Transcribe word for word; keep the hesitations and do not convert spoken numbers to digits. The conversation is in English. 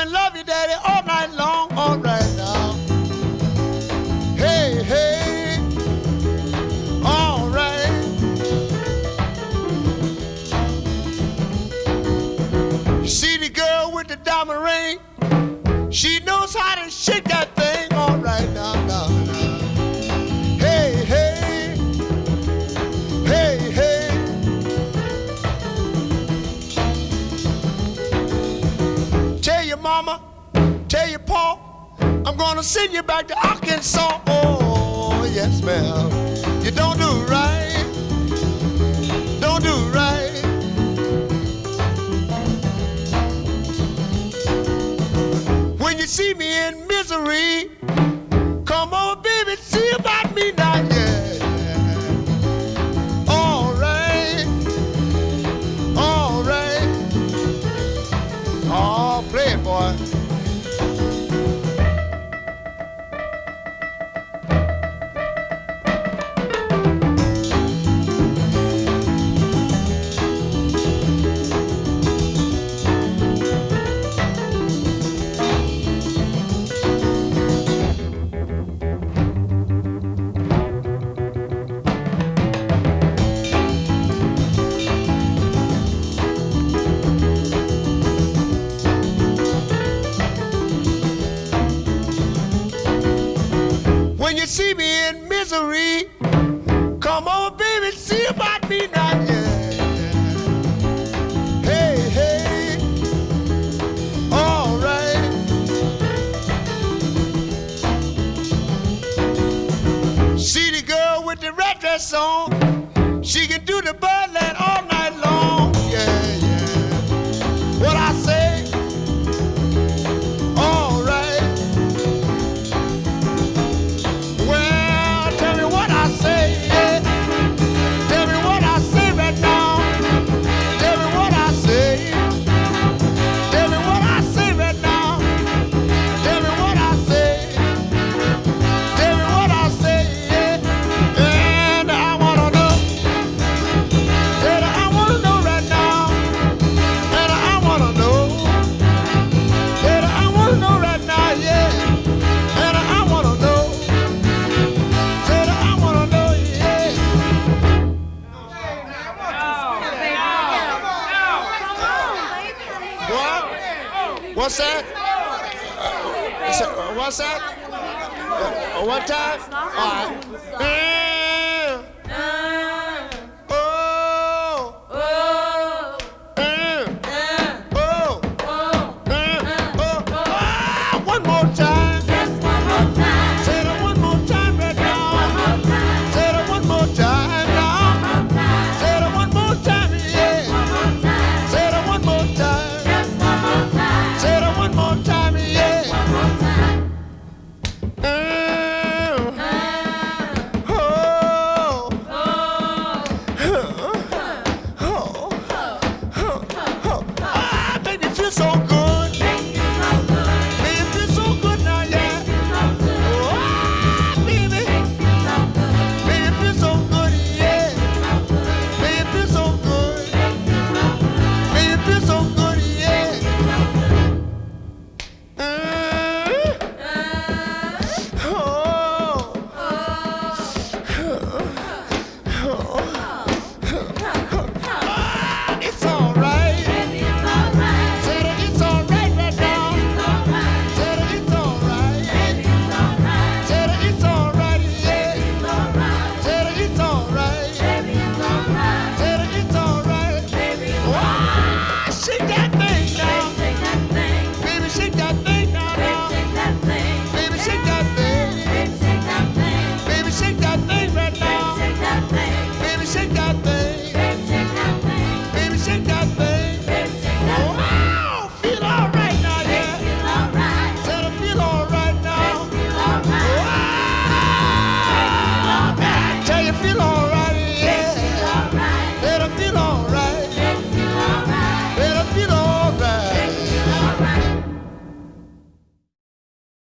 me love you, daddy, all night long. All right now. Hey, hey. All right. You see the girl with the diamond ring? She knows how to shake that thing. All right now, now, now. Hey, hey. Hey, hey. Tell your mama, tell your pa, I'm gonna send you back to Arkansas. Oh, yes, ma'am. You don't do right. Don't do right. When you see me in misery, come on, baby, see about me now, yeah. All right. All right. Oh, play it, boy. When you see me in misery, come on, baby, see about me now, yeah. Hey, hey, all right. See the girl with the red dress on, she can do the birdland all night long, yeah, yeah. What I say? All right. Well, tell me what I say, yeah. Tell me what I say right now. Tell me what I say. Tell me what I say right now. Tell me what I say. Tell me what I say, yeah. And I wanna know. Tell her I wanna know right now. And I wanna know. Tell her I wanna know right now, yeah. And I wanna know. Tell her I wanna know, yeah. What? What's that? Uh, is that- What's that? Uh, One time? All right. Uh, oh. Uh, oh. Uh, oh. Ah, one more time. Say that one more time right now. Say that one more time now. Say that one more time, yeah. Say that one more time. Say that one more time, yeah. Uh, oh. Oh. Oh. Ah, baby, feel so good. Baby, feel so good now, yeah. Ah, baby. Baby, feel so good, yeah. Baby, feel so good. Baby, feel so good, yeah. Uh, oh. Ah, it's all right. Say that it's all right right now. Say that it's all right. Say that it's all right, yeah. Say that it's all right. Say that it's all right. Ah, shake that thing now. Baby, shake that thing now, now. Baby, shake that thing. Baby, shake that thing right now. Baby, shake that thing. Baby, shake that thing.